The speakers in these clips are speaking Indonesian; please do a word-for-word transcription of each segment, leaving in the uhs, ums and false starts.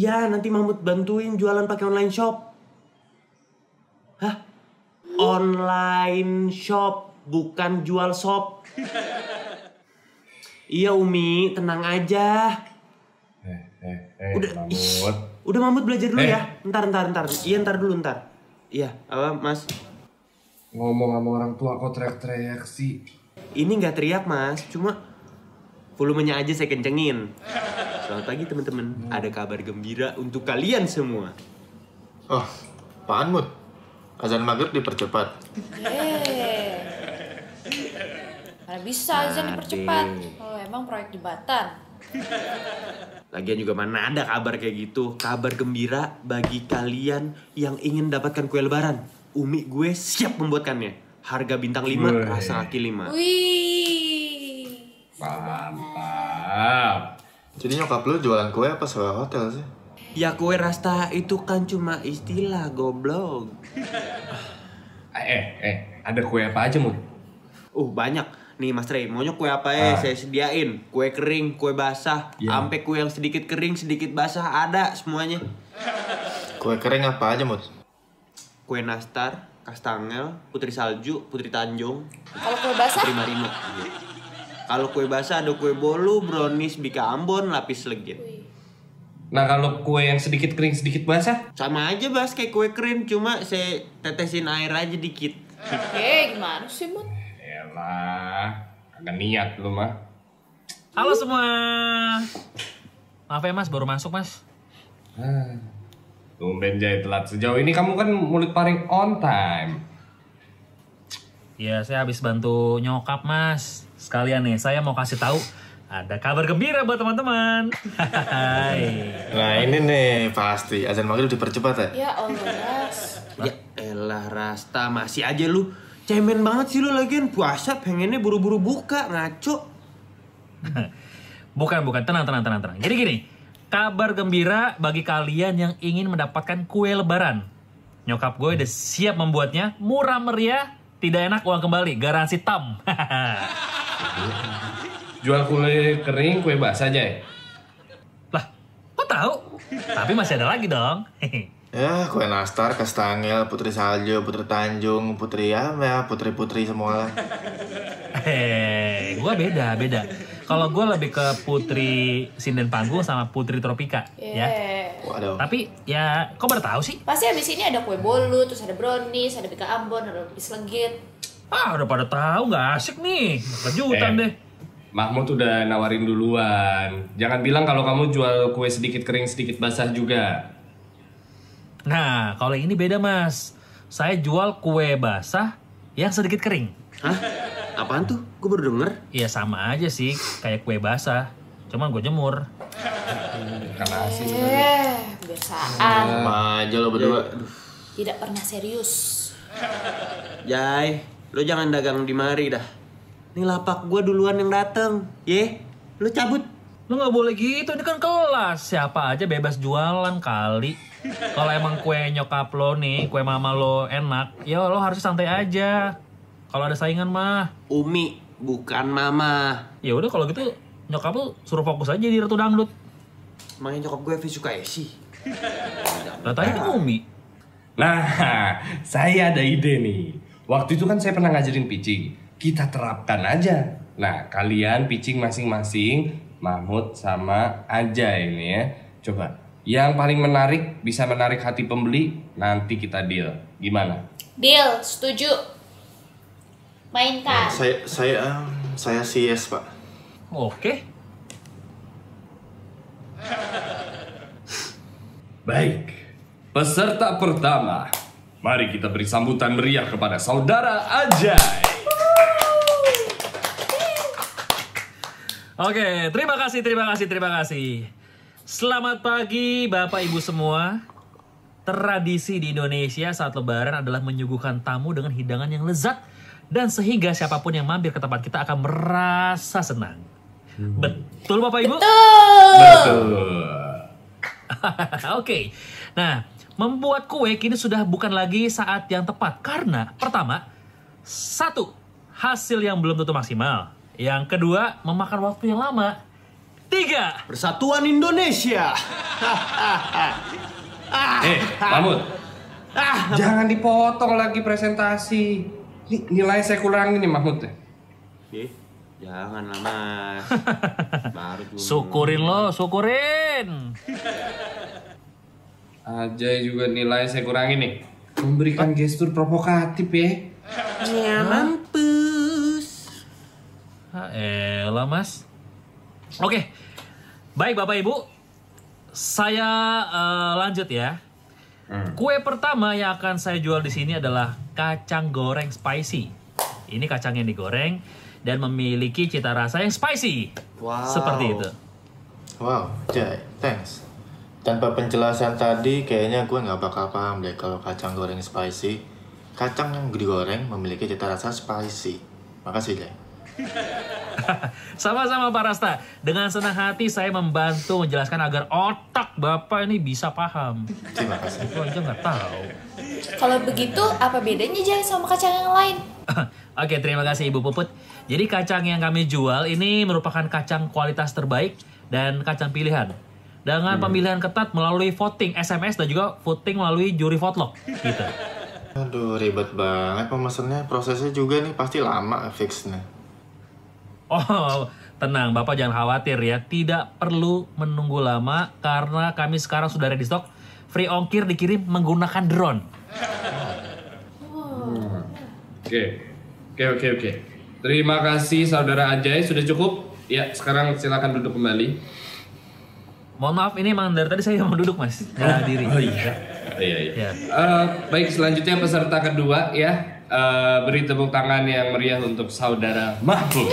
Iya, nanti Mahmud bantuin jualan pakai online shop. Hah? Online shop, bukan jual shop. Iya Umi, tenang aja. Eh, eh, eh, Udah, Mahmud. ih, udah Mahmud belajar dulu Eh. ya. Ntar, ntar, ntar. Iya, ntar dulu, ntar. Iya, apa Mas? Ngomong sama orang tua kok teriak-teriak sih. Ini nggak teriak Mas, cuma volumenya aja saya kencengin. Selamat pagi teman-teman, ada kabar gembira untuk kalian semua. Oh, apaan Mut? Azan maghrib dipercepat. Yeay. Mana bisa azan Nah, dipercepat? deh. Oh, emang proyek jembatan. Lagian juga mana ada kabar kayak gitu. Kabar gembira bagi kalian yang ingin dapatkan kue lebaran. Umi gue siap membuatkannya. Harga bintang lima, Wih. rasa kaki lima. Wih. Mantap. Jadi nyokap lu jualan kue apa sewa hotel sih? Ya kue rasta itu kan cuma istilah, goblok. Eh, eh, eh, ada kue apa aja, Mut? Uh, banyak. Nih Mas Rey, maunya kue apa ya? Ah. Saya sediain. Kue kering, kue basah, Iya. sampai kue yang sedikit kering, sedikit basah, ada semuanya. Kue kering apa aja Mut? Kue nastar, kastangel, putri salju, putri tanjung, Kalau kue basah? putri marino. Kalau kue basah ada kue bolu, brownies, bika ambon, lapis legit. Nah, kalau kue yang sedikit kering, sedikit basah? Sama aja Bas, kayak kue krim, cuma saya tetesin air aja dikit. Oke, gimana sih, Mut? Yalah, agak niat lu mah. Halo semua. Maaf ya Mas, baru masuk Mas. Ah, tumben Jai telat sejauh ini, kamu kan mulut paling on time. Ya, saya habis bantu nyokap Mas. Sekalian nih, saya mau kasih tahu ada kabar gembira buat teman-teman. Hai. Nah ini nih pasti azan maghrib dipercepat ya? Ya Allah, Mas. Ya elah Rasta, masih aja lu. Cemen banget sih lu lagian puasa pengennya buru-buru buka, ngaco. Bukan, bukan. Tenang, tenang, tenang, tenang. Jadi gini, kabar gembira bagi kalian yang ingin mendapatkan kue lebaran. Nyokap gue udah siap membuatnya, murah meriah, tidak enak uang kembali, garansi tam. Jual kue kering, kue basah Jai. Lah, kok tahu? Tapi masih ada lagi dong. Ya kue nastar, kastangel, putri salju, putri tanjung, putri ya, ya putri-putri semua lah. Hei, gue beda, beda. Kalau gue lebih ke Putri Sinden Panggung sama Putri Tropika, ya. Yeah. Waduh. Tapi ya, kok baru tahu sih? Pasti abis ini ada kue bolu, terus ada brownies, ada bika ambon, ada lapis legit. Ah, udah pada tahu, nggak asik nih. Kejutan Eh. deh. Mahmud udah nawarin duluan. Jangan bilang kalau kamu jual kue sedikit kering, sedikit basah juga. Nah, kalau ini beda mas. Saya jual kue basah yang sedikit kering. Hah? Apaan tuh? Gue baru denger. Iya sama aja sih, kayak kue basah. Cuman gue jemur. Karena asin. Eh, kebiasaan. Sama aja lo berdua. Tidak pernah serius. Jai, lo jangan dagang di mari dah. Nih lapak gue duluan yang dateng. Ye, lo cabut. Lu nggak boleh gitu, ini kan kelas. Siapa aja bebas jualan kali. Kalau emang kue nyokap lo nih, kue mama lo enak, ya lo harus santai aja. Kalau ada saingan mah, Umi, bukan mama. ya udah kalau gitu nyokap lo suruh fokus aja di Ratu Dangdut. Makanya nyokap gue Evi suka Esi. Lah tadi kan Umi. Nah, saya ada ide nih. Waktu itu kan saya pernah ngajarin pitching. Kita terapkan aja. Nah, kalian pitching masing-masing, Mahmud sama Ajay ini ya. Coba, yang paling menarik, bisa menarik hati pembeli, nanti kita deal. Gimana? Deal, setuju. Mainkan. Saya saya saya sih yes pak. Oke. Baik, peserta pertama. Mari kita beri sambutan meriah kepada saudara Ajay. Oke, terima kasih, terima kasih, terima kasih. Selamat pagi Bapak Ibu semua. Tradisi di Indonesia saat lebaran adalah menyuguhkan tamu dengan hidangan yang lezat dan sehingga siapapun yang mampir ke tempat kita akan merasa senang. Hmm. Betul Bapak Ibu? Betul. Betul. Oke. Nah, membuat kue kini sudah bukan lagi saat yang tepat karena pertama, satu, hasil yang belum tentu maksimal. Yang kedua, memakan waktu yang lama. tiga. Persatuan Indonesia. Eh, Mahmud. Jangan dipotong lagi presentasi. Nih, nilai saya kurangin nih Mahmud. Eh, jangan lah Mas. Baru dulu. Syukurin lo, syukurin. Ajay juga nilai saya kurangin nih. Memberikan gestur provokatif ya. Ya mampus. Ah, elah mas. Oke, baik Bapak Ibu, saya eh, lanjut ya. Hmm. Kue pertama yang akan saya jual di sini adalah kacang goreng spicy. Ini kacang yang digoreng dan memiliki cita rasa yang spicy. Wow. Seperti itu. Wow, Jay, thanks. Tanpa penjelasan tadi, kayaknya gue nggak bakal paham deh kalau kacang goreng spicy. Kacang yang digoreng memiliki cita rasa spicy. Makasih, Jay. Sama-sama Pak Rasta. Dengan senang hati saya membantu menjelaskan agar otak Bapak ini bisa paham. Terima kasih. Aku aja nggak tahu. Kalau begitu, apa bedanya Jay sama kacang yang lain? Oke, terima kasih Ibu Puput. Jadi kacang yang kami jual ini merupakan kacang kualitas terbaik dan kacang pilihan. Dengan pemilihan ketat melalui voting S M S dan juga voting melalui juri votlog gitu. Aduh, ribet banget pemesannya. Prosesnya juga nih pasti lama fixnya. Oh, tenang Bapak jangan khawatir ya. Tidak perlu menunggu lama karena kami sekarang sudah ready stock. Free ongkir dikirim menggunakan drone. Oke, oke, oke, oke. Terima kasih Saudara Ajay, sudah cukup? Ya, sekarang silakan duduk kembali. Mohon maaf ini emang dari tadi saya mau duduk mas. Nggak diri. Oh iya. Oh, iya, iya. Ya. Eh, baik, selanjutnya peserta kedua ya. Eh, beri tepuk tangan yang meriah untuk Saudara Mahmud.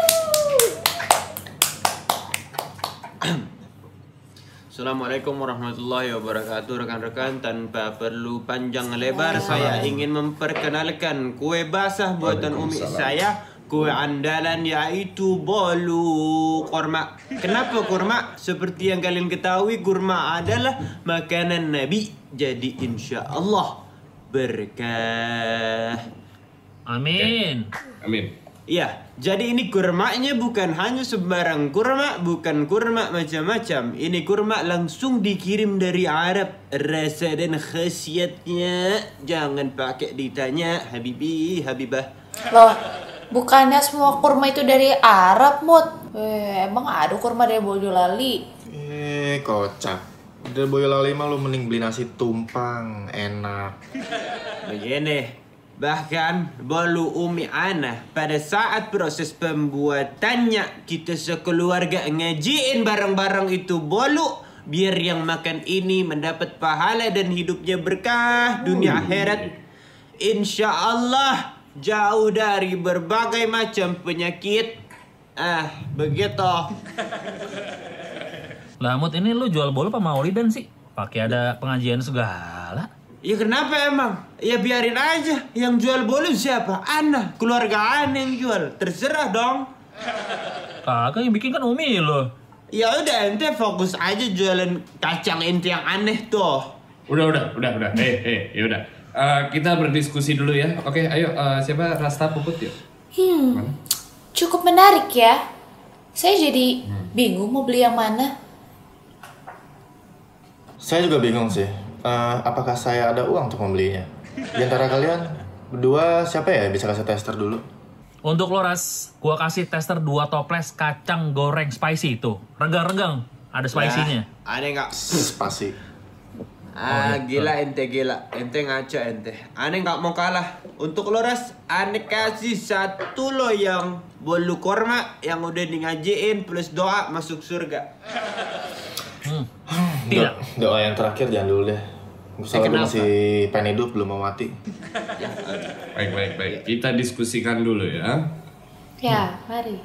Assalamualaikum warahmatullahi wabarakatuh. Rekan-rekan, tanpa perlu panjang lebar, saya ingin memperkenalkan kue basah buatan umi saya. Kue andalan yaitu bolu kurma. Kenapa kurma? Seperti yang kalian ketahui, kurma adalah makanan Nabi. Jadi insya Allah berkah. Amin. Amin. Iya, jadi ini kurmanya bukan hanya sembarang kurma, bukan kurma macam-macam. Ini kurma langsung dikirim dari Arab. Rasa dan khasiatnya jangan pakai ditanya, Habibi, Habibah. Loh, bukannya semua kurma itu dari Arab, Mut? Eh, emang ada kurma dari Boyolali? Eh, kocak. Dari Boyolali mah lu mending beli nasi tumpang, enak. Begini. Bahkan bolu umi ana pada saat proses pembuatannya kita sekeluarga ngajiin barang-barang itu bolu biar yang makan ini mendapat pahala dan hidupnya berkah dunia akhirat. Insya Allah jauh dari berbagai macam penyakit. Ah, begitu. Lah Mut, ini lu jual bolu apa maulidan sih? Pakai ada pengajian segala. Ya kenapa emang? Ya biarin aja. Yang jual bolu siapa? Ana, keluarga Ana yang jual. Terserah dong. Kakak yang bikin kan Umi lo. Ya udah ente fokus aja jualan kacang ente yang aneh tuh. Udah, udah, udah, udah. Eh, eh, ya udah. Eh, kita berdiskusi dulu ya. Oke, ayo. eh, siapa Rasta Puput yuk? Hmm, cukup menarik ya. Saya jadi bingung mau beli yang mana. Saya juga bingung sih. Eh, apakah saya ada uang untuk membelinya? Di antara kalian berdua siapa ya bisa kasih tester dulu? Untuk lo Ras, gua kasih tester dua toples kacang goreng spicy itu. Renggang-renggang, ada spicy-nya. Ya, aneh nggak? Spasi. Ah, gila ente gila. Ente ngaco ente. Aneh nggak mau kalah. Untuk lo Ras, aneh kasih satu lo yang bolu korma yang udah di ngajiin plus doa masuk surga. Hmm. Tidak. Do- doa yang terakhir jangan dulu deh. Soalnya gue kenapa? masih pengen hidup belum mau mati. Baik, baik, baik. Kita diskusikan dulu ya. Ya, mari.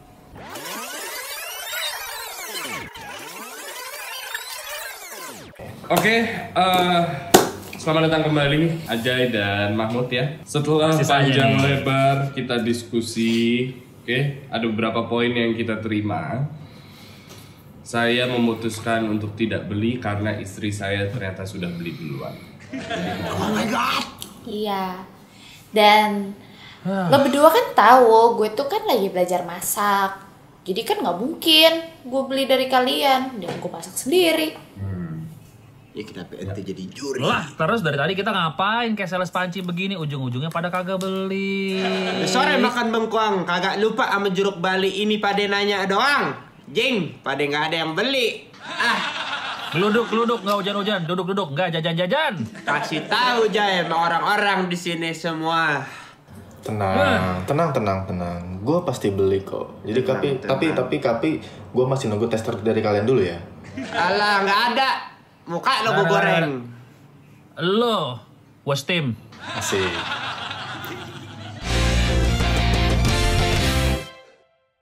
Oke, eh, selamat datang kembali Ajay dan Mahmud ya. Setelah Masih saya panjang nih. lebar kita diskusi, oke, ada beberapa poin yang kita terima. Saya memutuskan untuk tidak beli karena istri saya ternyata sudah beli duluan. Oh my god. Iya. Dan lo berdua kan tahu gue tuh kan lagi belajar masak. Jadi kan nggak mungkin gue beli dari kalian dan gue masak sendiri. Ya kenapa ente jadi juri? Lah, terus dari tadi kita ngapain kayak sales panci begini, ujung-ujungnya pada kagak beli. Sore makan bengkuang, kagak lupa sama jeruk bali ini pada nanya doang. Jing, pada nggak ada yang beli. Ah, Geluduk, geluduk, nggak hujan-hujan, duduk-duduk, nggak jajan-jajan. kasih tahu Jay sama orang-orang di sini semua. Tenang, tenang, tenang, tenang. Gue pasti beli kok. Jadi Tenang, tapi, tenang. tapi, tapi, tapi, gue masih nunggu tester dari kalian dulu ya. Alah, nggak ada. Muka lo gue Ada, goreng. Lo, was tim. Asik.